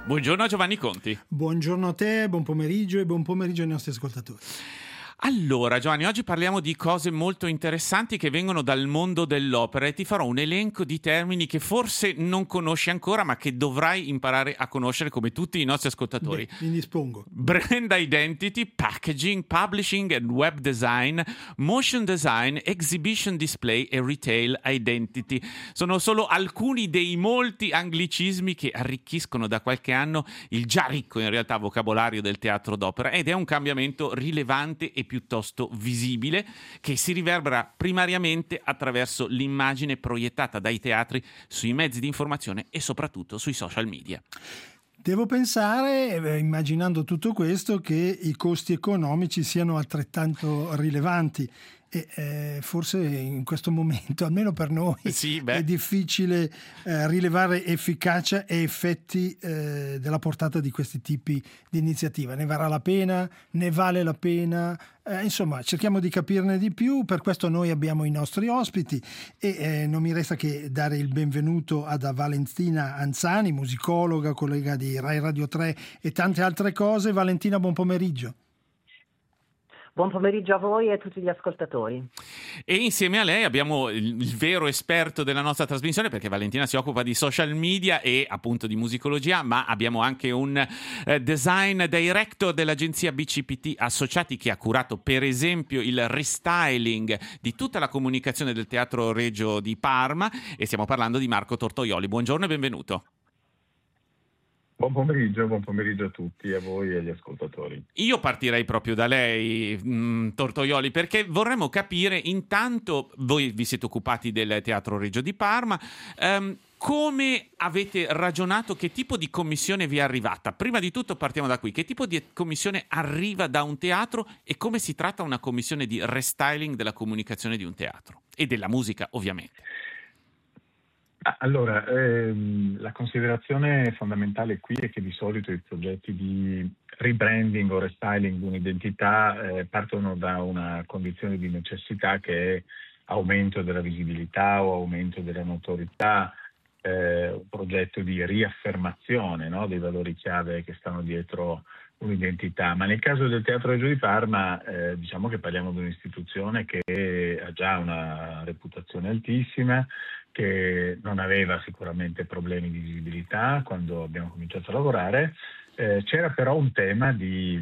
Buongiorno a Giovanni Conti. Buongiorno a te, buon pomeriggio e buon pomeriggio ai nostri ascoltatori. Allora Giovanni, oggi parliamo di cose molto interessanti che vengono dal mondo dell'opera e ti farò un elenco di termini che forse non conosci ancora ma che dovrai imparare a conoscere come tutti i nostri ascoltatori. Mi dispongo. Brand identity, packaging, publishing and web design, motion design, exhibition display e retail identity. Sono solo alcuni dei molti anglicismi che arricchiscono da qualche anno il già ricco in realtà vocabolario del teatro d'opera ed è un cambiamento rilevante e piuttosto visibile che si riverbera primariamente attraverso l'immagine proiettata dai teatri sui mezzi di informazione e soprattutto sui social media. Devo pensare, immaginando tutto questo, che i costi economici siano altrettanto rilevanti e forse in questo momento, almeno per noi, è difficile rilevare efficacia e effetti della portata di questi tipi di iniziativa. Ne varrà la pena? Ne vale la pena? Insomma, cerchiamo di capirne di più, per questo noi abbiamo i nostri ospiti e non mi resta che dare il benvenuto ad Valentina Anzani, musicologa, collega di Rai Radio 3 e tante altre cose. Valentina, buon pomeriggio. Buon pomeriggio a voi e a tutti gli ascoltatori. E insieme a lei abbiamo il vero esperto della nostra trasmissione, perché Valentina si occupa di social media e appunto di musicologia, ma abbiamo anche un design director dell'agenzia BCPT Associati che ha curato per esempio il restyling di tutta la comunicazione del Teatro Regio di Parma e stiamo parlando di Marco Tortoioli. Buongiorno e benvenuto. Buon pomeriggio a tutti, a voi e agli ascoltatori. Io partirei proprio da lei, Tortoioli, perché vorremmo capire intanto, voi vi siete occupati del Teatro Regio di Parma, come avete ragionato, che tipo di commissione vi è arrivata? Prima di tutto partiamo da qui, che tipo di commissione arriva da un teatro e come si tratta una commissione di restyling della comunicazione di un teatro e della musica ovviamente? Allora, la considerazione fondamentale qui è che di solito i progetti di rebranding o restyling di un'identità partono da una condizione di necessità che è aumento della visibilità o aumento della notorietà, un progetto di riaffermazione, no, dei valori chiave che stanno dietro un'identità. Ma nel caso del Teatro Regio di Parma diciamo che parliamo di un'istituzione che ha già una reputazione altissima, che non aveva sicuramente problemi di visibilità quando abbiamo cominciato a lavorare. C'era però un tema di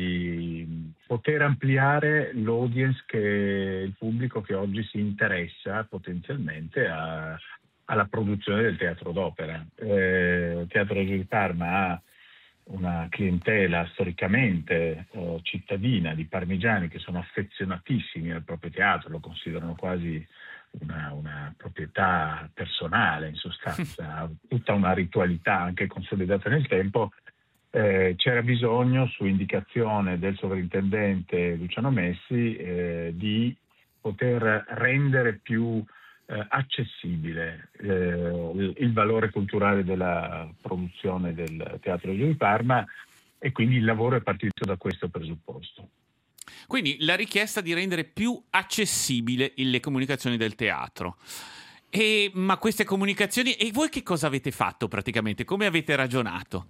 poter ampliare l'audience, il pubblico che oggi si interessa potenzialmente alla produzione del teatro d'opera. Il Teatro Regio di Parma ha una clientela storicamente cittadina di parmigiani che sono affezionatissimi al proprio teatro, lo considerano quasi una proprietà personale, in sostanza, tutta una ritualità anche consolidata nel tempo. C'era bisogno, su indicazione del sovrintendente Luciano Messi, di poter rendere più accessibile il valore culturale della produzione del Teatro Regio di Parma e quindi il lavoro è partito da questo presupposto. Quindi la richiesta di rendere più accessibile le comunicazioni del teatro. Ma queste comunicazioni, e voi che cosa avete fatto praticamente? Come avete ragionato?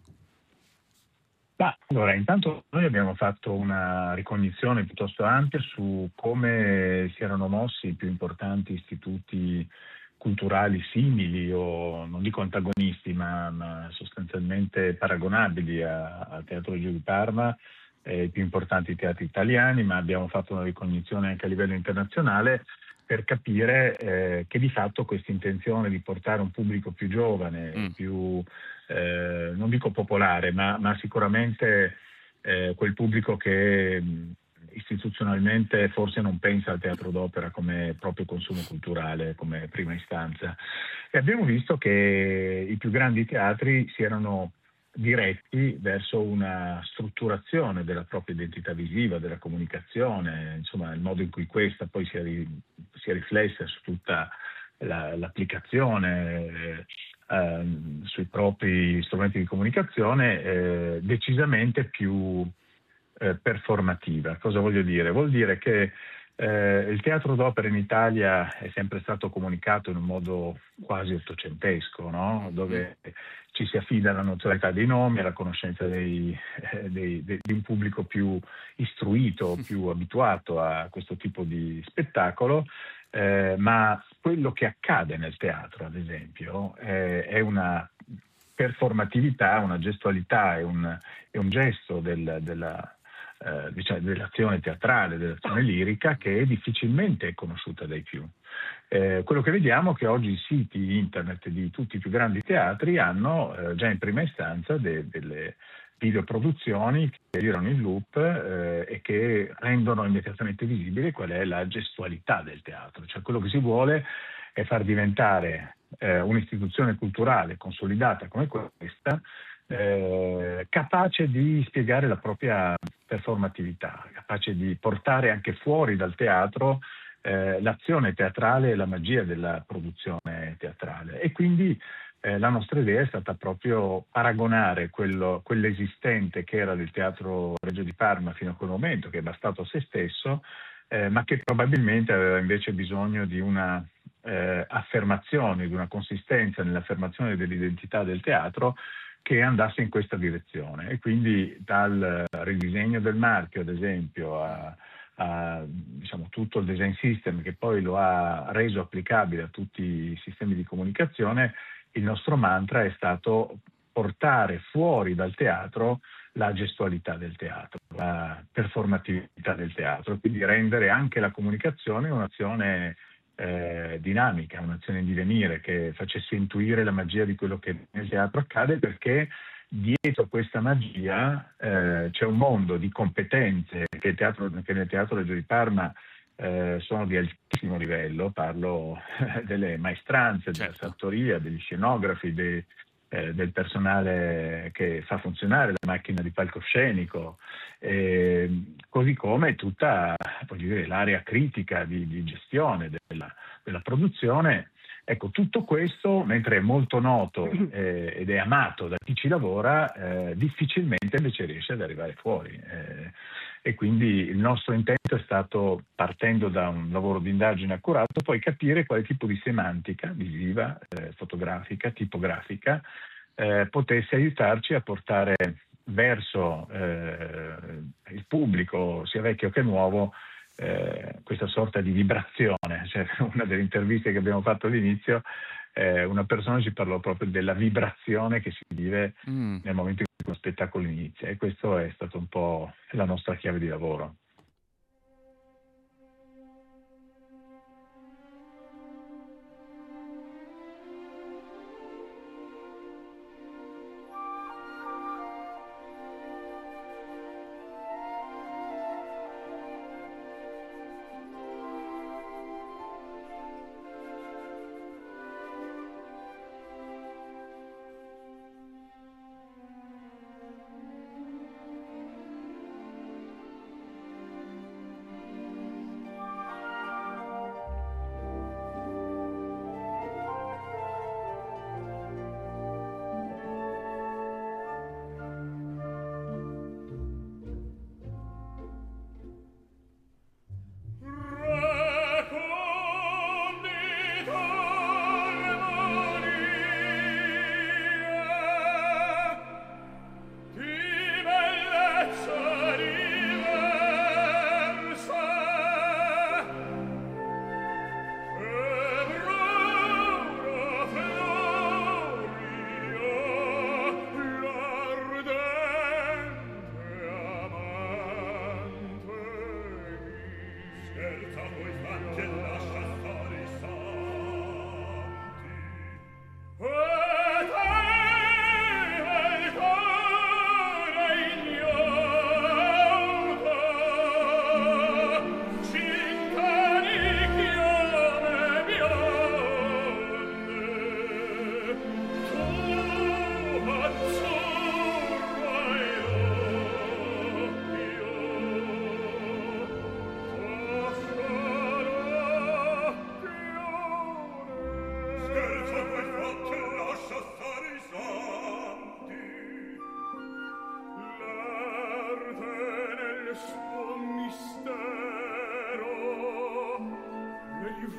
Allora, intanto noi abbiamo fatto una ricognizione piuttosto ampia su come si erano mossi i più importanti istituti culturali simili o non dico antagonisti ma sostanzialmente paragonabili al Teatro Regio di Parma, i più importanti teatri italiani, ma abbiamo fatto una ricognizione anche a livello internazionale per capire che di fatto questa intenzione di portare un pubblico più giovane, più non dico popolare, ma sicuramente quel pubblico che istituzionalmente forse non pensa al teatro d'opera come proprio consumo culturale, come prima istanza. E abbiamo visto che i più grandi teatri si erano diretti verso una strutturazione della propria identità visiva, della comunicazione, insomma il modo in cui questa poi sia riflessa su tutta l'applicazione sui propri strumenti di comunicazione decisamente più performativa. Cosa voglio dire? Vuol dire che Il teatro d'opera in Italia è sempre stato comunicato in un modo quasi ottocentesco, no? Dove ci si affida alla notorietà dei nomi, alla conoscenza di un pubblico più istruito, più abituato a questo tipo di spettacolo, ma quello che accade nel teatro, ad esempio, è una performatività, una gestualità, è un gesto diciamo, dell'azione teatrale, dell'azione lirica che difficilmente è conosciuta dai più. Quello che vediamo è che oggi i siti internet di tutti i più grandi teatri hanno già in prima istanza delle videoproduzioni che girano in loop e che rendono immediatamente visibile qual è la gestualità del teatro. Cioè quello che si vuole è far diventare un'istituzione culturale consolidata come questa capace di spiegare la propria performatività, capace di portare anche fuori dal teatro l'azione teatrale e la magia della produzione teatrale. E quindi la nostra idea è stata proprio paragonare quell'esistente che era del Teatro Regio di Parma fino a quel momento, che è bastato a se stesso, ma che probabilmente aveva invece bisogno di una affermazione, di una consistenza nell'affermazione dell'identità del teatro che andasse in questa direzione. E quindi dal ridisegno del marchio, ad esempio, a diciamo, tutto il design system che poi lo ha reso applicabile a tutti i sistemi di comunicazione, il nostro mantra è stato portare fuori dal teatro la gestualità del teatro, la performatività del teatro, quindi rendere anche la comunicazione un'azione dinamica, un'azione in divenire che facesse intuire la magia di quello che nel teatro accade, perché dietro questa magia c'è un mondo di competenze che nel Teatro Regio di Parma sono di altissimo livello, parlo delle maestranze, della sartoria, degli scenografi, del personale che fa funzionare la macchina di palcoscenico, così come tutta, voglio dire, l'area critica di gestione della produzione. Ecco, tutto questo, mentre è molto noto ed è amato da chi ci lavora, difficilmente invece riesce ad arrivare fuori. E quindi il nostro intento è stato, partendo da un lavoro di indagine accurato, poi capire quale tipo di semantica visiva, fotografica, tipografica potesse aiutarci a portare verso il pubblico, sia vecchio che nuovo, questa sorta di vibrazione. Cioè, una delle interviste che abbiamo fatto all'inizio, una persona ci parlò proprio della vibrazione che si vive nel momento in cui lo spettacolo inizia, e questo è stato un po' la nostra chiave di lavoro.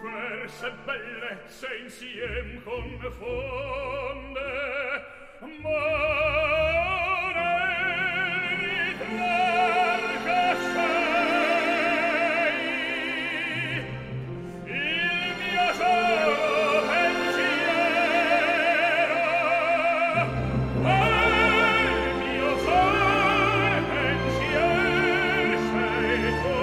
diverse bellezze insiem confonde, ma ritrarca sei il mio solo pensiero, il mio solo pensiero sei tu.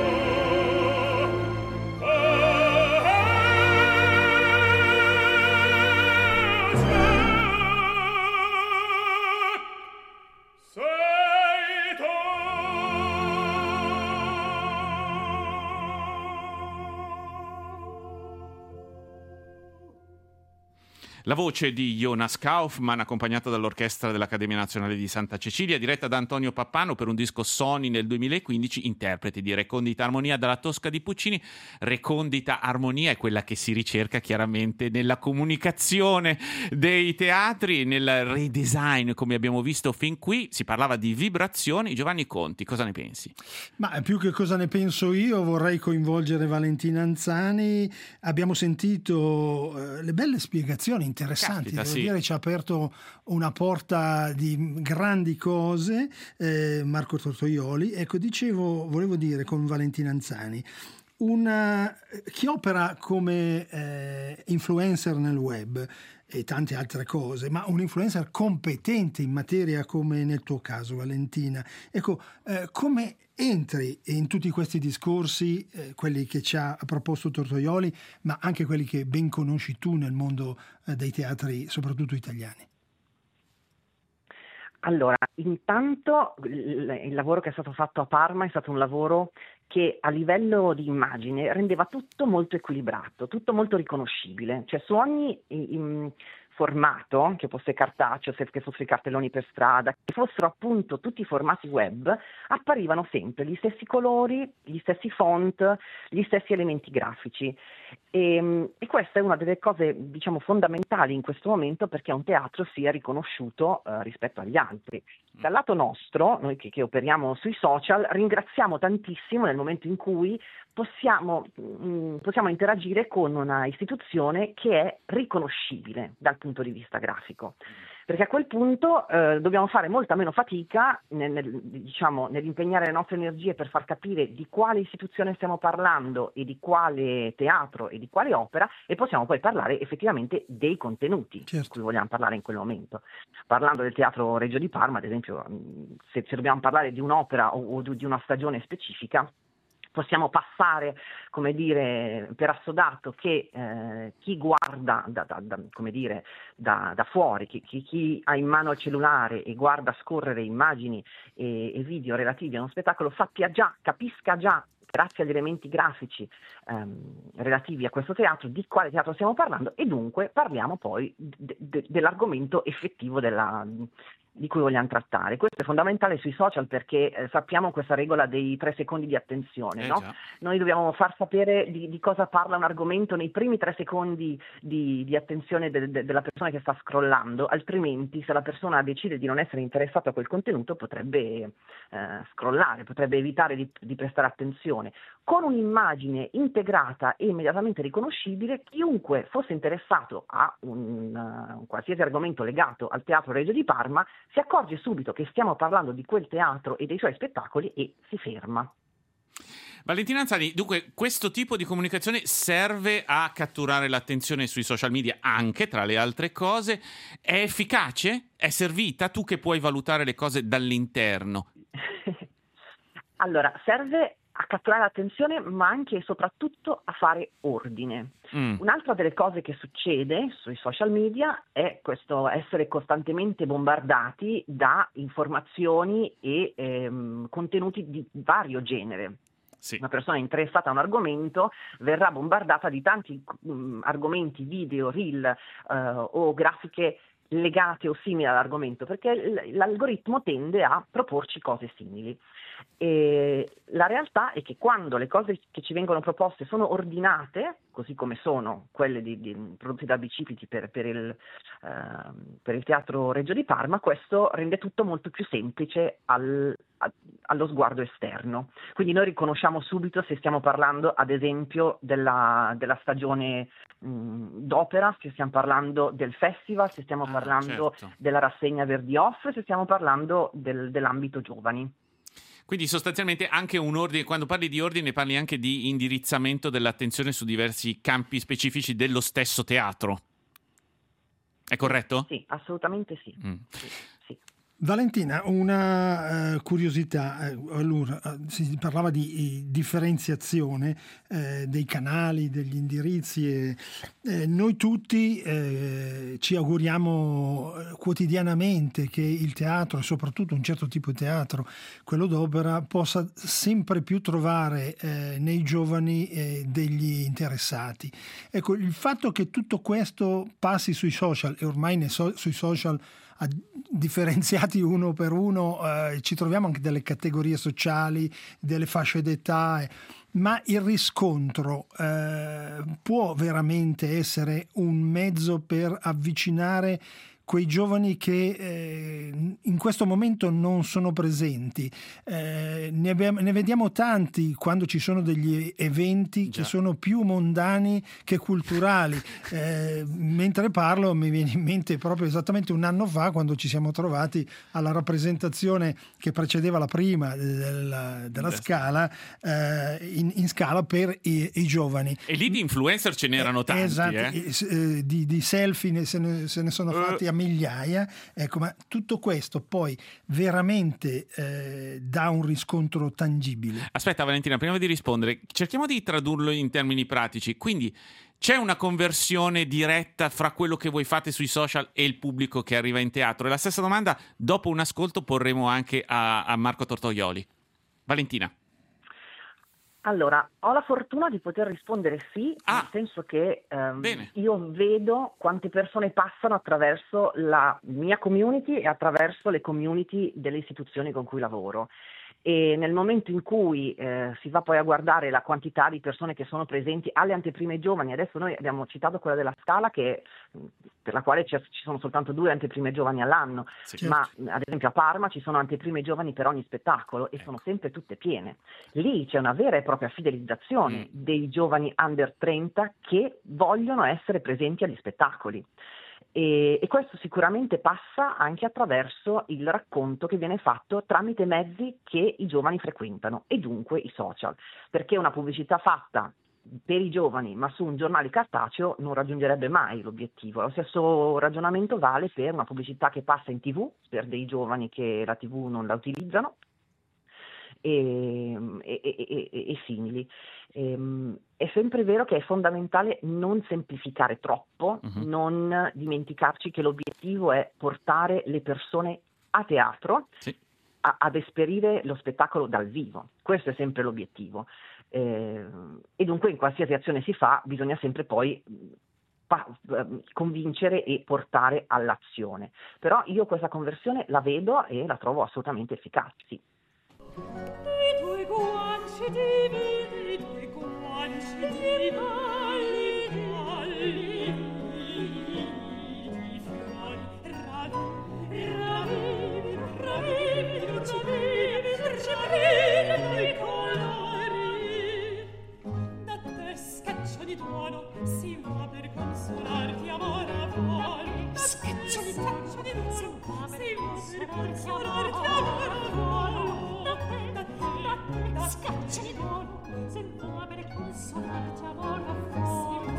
La voce di Jonas Kaufmann, accompagnata dall'Orchestra dell'Accademia Nazionale di Santa Cecilia, diretta da Antonio Pappano per un disco Sony nel 2015, interprete di Recondita Armonia dalla Tosca di Puccini. Recondita Armonia è quella che si ricerca chiaramente nella comunicazione dei teatri, nel redesign, come abbiamo visto fin qui. Si parlava di vibrazioni. Giovanni Conti, cosa ne pensi? Ma più che cosa ne penso io, vorrei coinvolgere Valentina Anzani. Abbiamo sentito le belle spiegazioni interessanti, Caspita, devo sì. dire, ci ha aperto una porta di grandi cose, Marco Tortoioli. Ecco, volevo dire con Valentina Anzani, chi opera come influencer nel web e tante altre cose, ma un influencer competente in materia come nel tuo caso, Valentina, ecco, come entri in tutti questi discorsi, quelli che ci ha proposto Tortoioli, ma anche quelli che ben conosci tu nel mondo dei teatri, soprattutto italiani? Allora, intanto il lavoro che è stato fatto a Parma è stato un lavoro che a livello di immagine rendeva tutto molto equilibrato, tutto molto riconoscibile, cioè su ogni formato, che fosse cartaceo, che fossero i cartelloni per strada, che fossero appunto tutti i formati web, apparivano sempre gli stessi colori, gli stessi font, gli stessi elementi grafici. E questa è una delle cose, diciamo, fondamentali in questo momento perché un teatro sia riconosciuto rispetto agli altri. Dal lato nostro, noi che operiamo sui social, ringraziamo tantissimo nel momento in cui possiamo interagire con una istituzione che è riconoscibile dal punto di vista grafico. Perché a quel punto dobbiamo fare molta meno fatica nell'impegnare le nostre energie per far capire di quale istituzione stiamo parlando e di quale teatro e di quale opera, e possiamo poi parlare effettivamente dei contenuti di cui vogliamo parlare in quel momento. Parlando del Teatro Regio di Parma, ad esempio, se dobbiamo parlare di un'opera o di una stagione specifica, possiamo passare, come dire, per assodato che chi guarda da fuori, chi ha in mano il cellulare e guarda scorrere immagini e video relativi a uno spettacolo, capisca già, grazie agli elementi grafici relativi a questo teatro, di quale teatro stiamo parlando, e dunque parliamo poi dell'argomento effettivo di cui vogliamo trattare. Questo è fondamentale sui social perché sappiamo questa regola dei 3 secondi di attenzione, no? Noi dobbiamo far sapere di cosa parla un argomento nei primi 3 secondi di attenzione della persona che sta scrollando, altrimenti se la persona decide di non essere interessata a quel contenuto potrebbe scrollare, potrebbe evitare di prestare attenzione. Con un'immagine integrata e immediatamente riconoscibile, chiunque fosse interessato a un qualsiasi argomento legato al Teatro Regio di Parma si accorge subito che stiamo parlando di quel teatro e dei suoi spettacoli e si ferma. Valentina Anzani, dunque questo tipo di comunicazione serve a catturare l'attenzione sui social media anche, tra le altre cose. È efficace? È servita? Tu che puoi valutare le cose dall'interno. Allora, serve a catturare l'attenzione, ma anche e soprattutto a fare ordine. Un'altra delle cose che succede sui social media è questo essere costantemente bombardati da informazioni e contenuti di vario genere. Sì. Una persona interessata a un argomento verrà bombardata di tanti argomenti, video, reel o grafiche legate o simili all'argomento, perché l'algoritmo tende a proporci cose simili. E la realtà è che quando le cose che ci vengono proposte sono ordinate, così come sono quelle prodotte da Bicipiti per il Teatro Regio di Parma, questo rende tutto molto più semplice al allo sguardo esterno. Quindi noi riconosciamo subito se stiamo parlando ad esempio della stagione d'opera, se stiamo parlando del festival, se stiamo parlando della rassegna Verdi Off, se stiamo parlando dell'ambito giovani. Quindi sostanzialmente anche un ordine, quando parli di ordine parli anche di indirizzamento dell'attenzione su diversi campi specifici dello stesso teatro. È corretto? Sì, assolutamente sì. Sì. Valentina, una curiosità, allora, si parlava di differenziazione dei canali, degli indirizzi e noi tutti ci auguriamo quotidianamente che il teatro e soprattutto un certo tipo di teatro, quello d'opera, possa sempre più trovare nei giovani degli interessati. Ecco, il fatto che tutto questo passi sui social e ormai sui social differenziati uno per uno, ci troviamo anche delle categorie sociali, delle fasce d'età, ma il riscontro può veramente essere un mezzo per avvicinare quei giovani che in questo momento non sono presenti. Ne vediamo tanti quando ci sono degli eventi che sono più mondani che culturali. Mentre parlo mi viene in mente proprio esattamente un anno fa, quando ci siamo trovati alla rappresentazione che precedeva la prima della Scala, in Scala per i giovani. E lì di influencer ce n'erano tanti. Esatto, di selfie se ne sono fatti a migliaia, ecco, ma tutto questo poi veramente dà un riscontro tangibile. Aspetta Valentina, prima di rispondere, cerchiamo di tradurlo in termini pratici. Quindi c'è una conversione diretta fra quello che voi fate sui social e il pubblico che arriva in teatro? E la stessa domanda dopo un ascolto porremo anche a Marco Tortoioli. Valentina. Allora, ho la fortuna di poter rispondere sì, nel senso che io vedo quante persone passano attraverso la mia community e attraverso le community delle istituzioni con cui lavoro. E nel momento in cui si va poi a guardare la quantità di persone che sono presenti alle anteprime giovani, adesso noi abbiamo citato quella della Scala per la quale ci sono soltanto 2 anteprime giovani all'anno, ma ad esempio a Parma ci sono anteprime giovani per ogni spettacolo e sono sempre tutte piene. Lì c'è una vera e propria fidelizzazione dei giovani under 30 che vogliono essere presenti agli spettacoli. E questo sicuramente passa anche attraverso il racconto che viene fatto tramite mezzi che i giovani frequentano e dunque i social, perché una pubblicità fatta per i giovani ma su un giornale cartaceo non raggiungerebbe mai l'obiettivo. Lo stesso ragionamento vale per una pubblicità che passa in TV per dei giovani che la TV non la utilizzano e simili. È sempre vero che è fondamentale non semplificare troppo, non dimenticarci che l'obiettivo è portare le persone a teatro, ad esperire lo spettacolo dal vivo. Questo è sempre l'obiettivo. E dunque in qualsiasi azione si fa bisogna sempre poi convincere e portare all'azione. Però io questa conversione la vedo e la trovo assolutamente efficace, sì. I tuoi guanci divini, i tuoi guanci divini, i colori. Da te scaccia di tuono si va per consolarti amor a voi. Scaccia di tuono si va per consolarti amor a voi. Scaccia di buono, se va per consolarti amor a voi.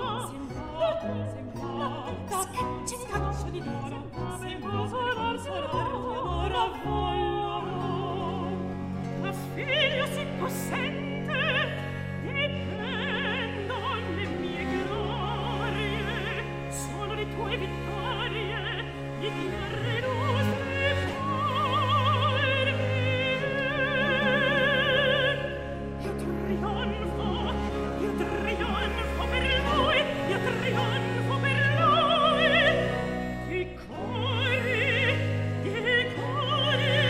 Scaccia di buono, se consolarti amor a voi. La figlia si possente, dipendono le mie glorie, sono le tue vittorie, di guerre rose. Di cuore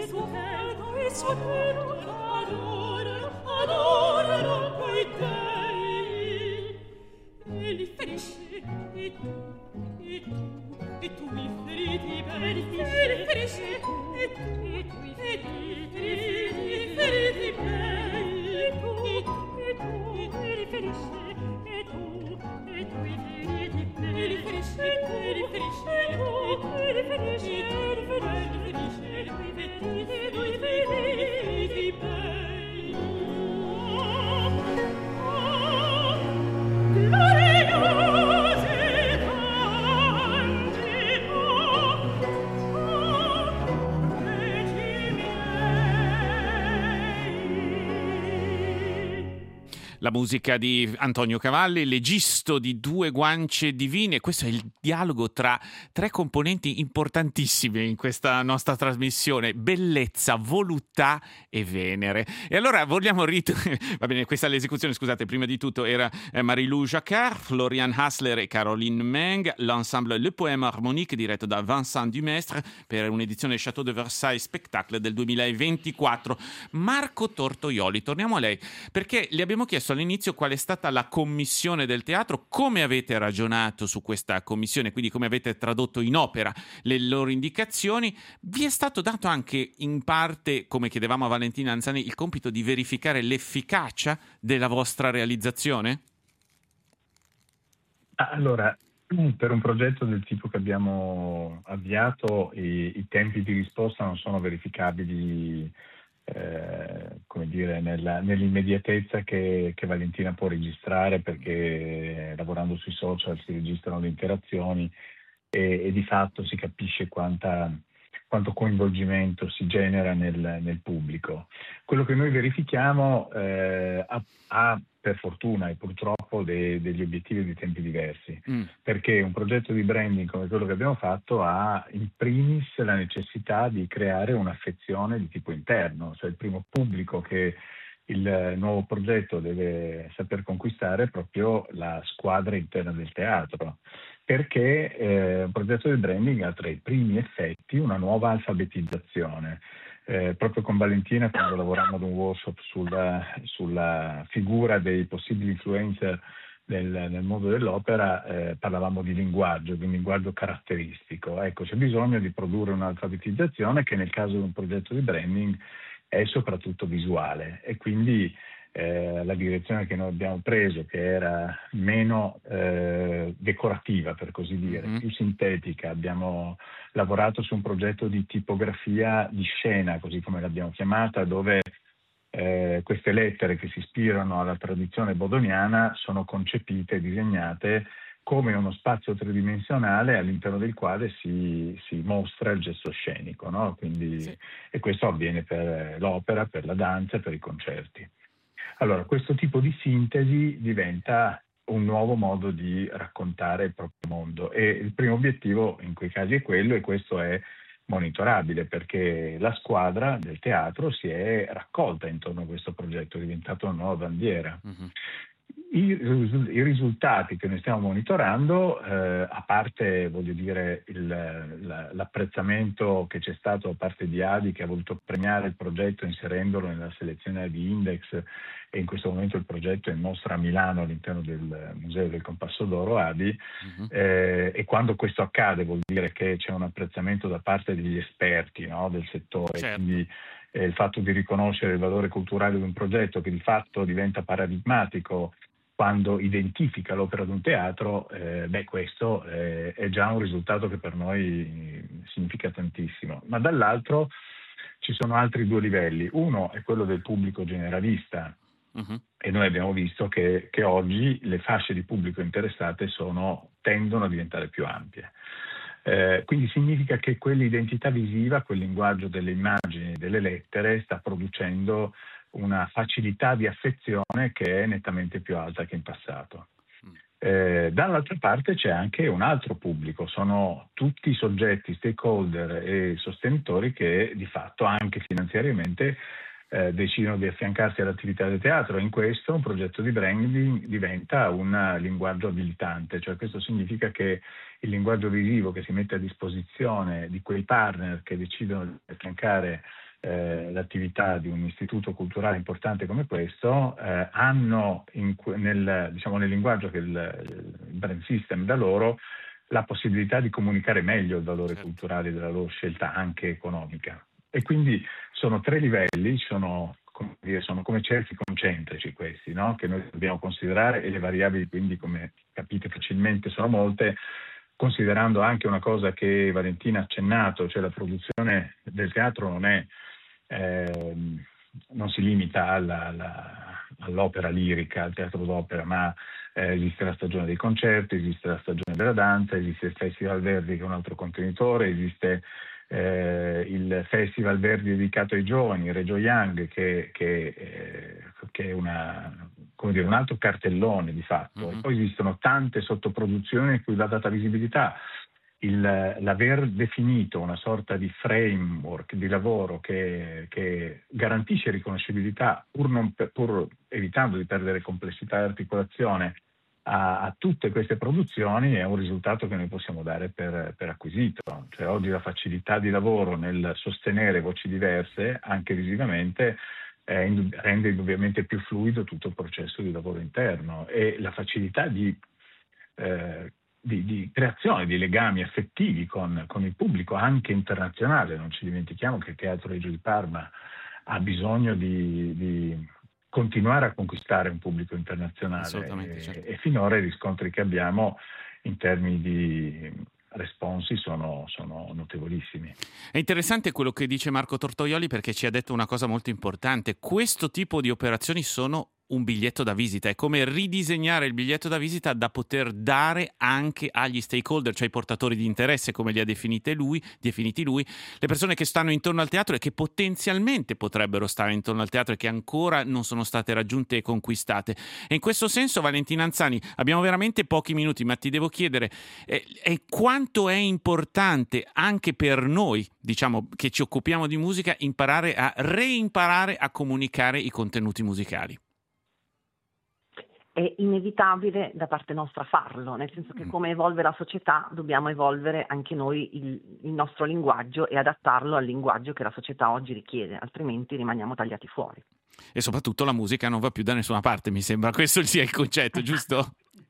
suo petto, il suo petto, adorano quei dei. E li ferisce, e tu i feriti belli, e li ferisce, e tu i feriti belli, e tu li ferisce, e tu i feriti belli, li ferisce, e li ferisce, e tu li ferisce, e li ferisce, e tu i feriti belli. Gloriose La musica di Antonio Cavalli, L'Egisto di Due guance divine. Questo è il dialogo tra tre componenti importantissimi in questa nostra trasmissione: bellezza, voluttà e Venere. E allora vogliamo va bene, questa è l'esecuzione, scusate, prima di tutto era Marie-Lou Jacquard, Florian Hassler e Caroline Meng, l'ensemble Le Poème Harmonique diretto da Vincent Dumestre per un'edizione Château de Versailles Spectacle del 2024. Marco Tortoioli, torniamo a lei, perché le abbiamo chiesto all'inizio qual è stata la commissione del teatro, come avete ragionato su questa commissione, quindi come avete tradotto in opera le loro indicazioni. Vi è stato dato anche in parte, come chiedevamo a Valentina Anzani, il compito di verificare l'efficacia della vostra realizzazione? Allora, per un progetto del tipo che abbiamo avviato, i tempi di risposta non sono verificabili come dire, nell'immediatezza che Valentina può registrare, perché lavorando sui social si registrano le interazioni e di fatto si capisce quanto coinvolgimento si genera nel pubblico. Quello che noi verifichiamo ha per fortuna e purtroppo degli obiettivi di tempi diversi, perché un progetto di branding come quello che abbiamo fatto ha in primis la necessità di creare un'affezione di tipo interno, cioè il primo pubblico che il nuovo progetto deve saper conquistare è proprio la squadra interna del teatro, perché un progetto di branding ha tra i primi effetti una nuova alfabetizzazione. Proprio con Valentina, quando lavoravamo ad un workshop sulla figura dei possibili influencer nel mondo dell'opera, parlavamo di un linguaggio caratteristico. Ecco, c'è bisogno di produrre un'alfabetizzazione che nel caso di un progetto di branding è soprattutto visuale, e quindi la direzione che noi abbiamo preso, che era meno decorativa per così dire, più sintetica. Abbiamo lavorato su un progetto di tipografia di scena, così come l'abbiamo chiamata, dove queste lettere che si ispirano alla tradizione bodoniana sono concepite e disegnate come uno spazio tridimensionale all'interno del quale si mostra il gesto scenico, no? Quindi, sì. E questo avviene per l'opera, per la danza, per i concerti. Allora, questo tipo di sintesi diventa un nuovo modo di raccontare il proprio mondo, e il primo obiettivo in quei casi è quello, e questo è monitorabile perché la squadra del teatro si è raccolta intorno a questo progetto, è diventato una nuova bandiera. I risultati che noi stiamo monitorando, a parte, voglio dire, l'apprezzamento che c'è stato da parte di ADI, che ha voluto premiare il progetto inserendolo nella selezione di Index, e in questo momento il progetto è in mostra a Milano all'interno del Museo del Compasso d'Oro ADI, e quando questo accade vuol dire che c'è un apprezzamento da parte degli esperti, no, del settore, certo. Quindi il fatto di riconoscere il valore culturale di un progetto che di fatto diventa paradigmatico quando identifica l'opera di un teatro, questo è già un risultato che per noi significa tantissimo. Ma dall'altro ci sono altri due livelli. Uno è quello del pubblico generalista, e noi abbiamo visto che oggi le fasce di pubblico interessate tendono a diventare più ampie. Quindi significa che quell'identità visiva, quel linguaggio delle immagini e delle lettere sta producendo una facilità di affezione che è nettamente più alta che in passato. Dall'altra parte c'è anche un altro pubblico, sono tutti i soggetti, stakeholder e sostenitori che di fatto anche finanziariamente decidono di affiancarsi all'attività del teatro. In questo un progetto di branding diventa un linguaggio abilitante, cioè questo significa che il linguaggio visivo che si mette a disposizione di quei partner che decidono di affiancare l'attività di un istituto culturale importante come questo, hanno nel linguaggio che il brand system dà loro la possibilità di comunicare meglio il valore culturale della loro scelta anche economica. E quindi sono 3 livelli, sono come cerchi concentrici questi, no? Che noi dobbiamo considerare, e le variabili quindi, come capite facilmente, sono molte, considerando anche una cosa che Valentina ha accennato, cioè la produzione del teatro non si limita all'opera lirica, al teatro d'opera, ma esiste la stagione dei concerti, esiste la stagione della danza, esiste il Festival Verdi che è un altro contenitore, esiste il Festival Verdi dedicato ai giovani, Reggio Young, che è un altro cartellone di fatto. E poi esistono tante sottoproduzioni a cui va data visibilità. L'aver definito una sorta di framework di lavoro che garantisce riconoscibilità pur evitando di perdere complessità e articolazione a tutte queste produzioni è un risultato che noi possiamo dare per acquisito. Cioè, oggi la facilità di lavoro nel sostenere voci diverse, anche visivamente, rende indubbiamente più fluido tutto il processo di lavoro interno, e la facilità di creazione di legami affettivi con il pubblico anche internazionale. Non ci dimentichiamo che il Teatro Regio di Parma ha bisogno di continuare a conquistare un pubblico internazionale, certo. E finora i riscontri che abbiamo in termini di responsi sono notevolissimi. È interessante quello che dice Marco Tortoioli, perché ci ha detto una cosa molto importante: questo tipo di operazioni sono un biglietto da visita, è come ridisegnare il biglietto da visita da poter dare anche agli stakeholder, cioè i portatori di interesse, come li ha definiti lui, le persone che stanno intorno al teatro e che potenzialmente potrebbero stare intorno al teatro e che ancora non sono state raggiunte e conquistate. E in questo senso, Valentina Anzani, abbiamo veramente pochi minuti, ma ti devo chiedere quanto è importante anche per noi, diciamo, che ci occupiamo di musica, reimparare a comunicare i contenuti musicali. È inevitabile da parte nostra farlo, nel senso che come evolve la società dobbiamo evolvere anche noi il nostro linguaggio e adattarlo al linguaggio che la società oggi richiede, altrimenti rimaniamo tagliati fuori. E soprattutto la musica non va più da nessuna parte, mi sembra questo sia il concetto, giusto?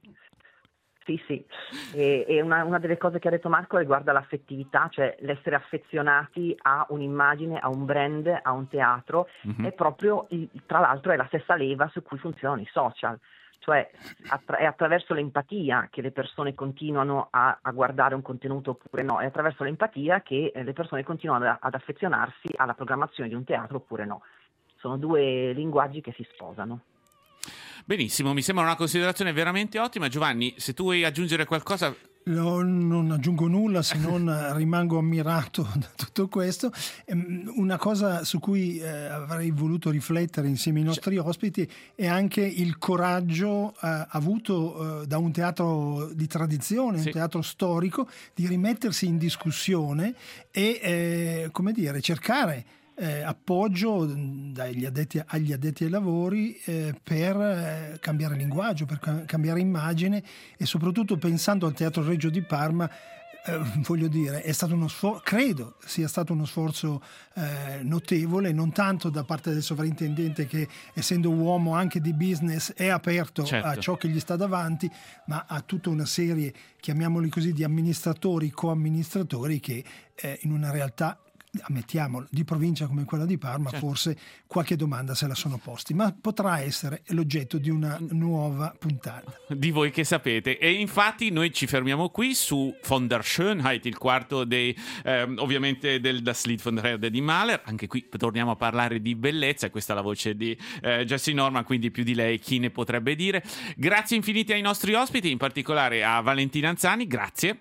Sì. E una delle cose che ha detto Marco riguarda l'affettività, cioè l'essere affezionati a un'immagine, a un brand, a un teatro, è proprio, tra l'altro, è la stessa leva su cui funzionano i social. Cioè è attraverso l'empatia che le persone continuano a guardare un contenuto oppure no, è attraverso l'empatia che le persone continuano ad affezionarsi alla programmazione di un teatro oppure no. Sono 2 linguaggi che si sposano. Benissimo, mi sembra una considerazione veramente ottima. Giovanni, se tu vuoi aggiungere qualcosa... Non aggiungo nulla, se non rimango ammirato da tutto questo. Una cosa su cui avrei voluto riflettere insieme ai nostri ospiti è anche il coraggio avuto da un teatro di tradizione, un teatro storico, di rimettersi in discussione e cercare appoggio agli addetti ai lavori per cambiare linguaggio, per cambiare immagine, e soprattutto pensando al Teatro Regio di Parma, voglio dire, è stato credo sia stato uno sforzo notevole, non tanto da parte del sovrintendente, che essendo uomo anche di business è aperto a ciò che gli sta davanti, ma a tutta una serie, chiamiamoli così, di amministratori, coamministratori che in una realtà, ammettiamolo, di provincia come quella di Parma, forse qualche domanda se la sono posti, ma potrà essere l'oggetto di una nuova puntata. Di voi che sapete. E infatti noi ci fermiamo qui su Von der Schönheit, il quarto ovviamente del Das Lied von der Erde di Mahler. Anche qui torniamo a parlare di bellezza, questa è la voce di Jessie Norman, quindi più di lei chi ne potrebbe dire. Grazie infinite ai nostri ospiti, in particolare a Valentina Anzani, grazie.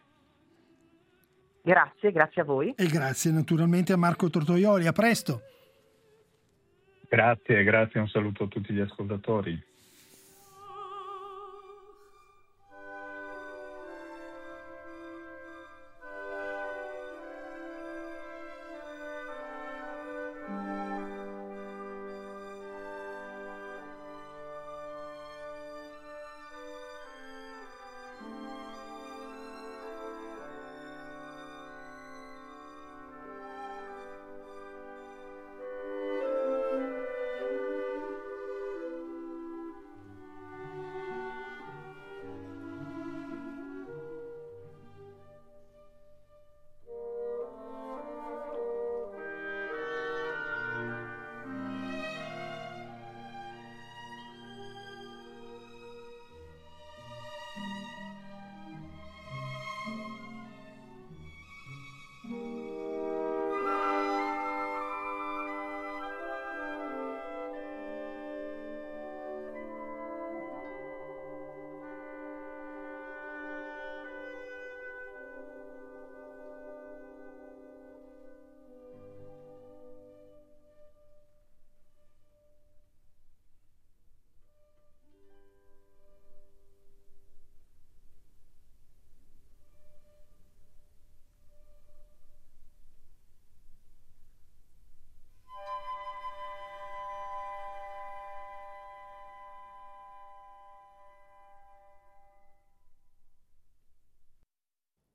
Grazie a voi. E grazie naturalmente a Marco Tortoioli. A presto. Grazie, un saluto a tutti gli ascoltatori.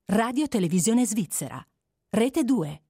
Radio Televisione Svizzera. Rete 2.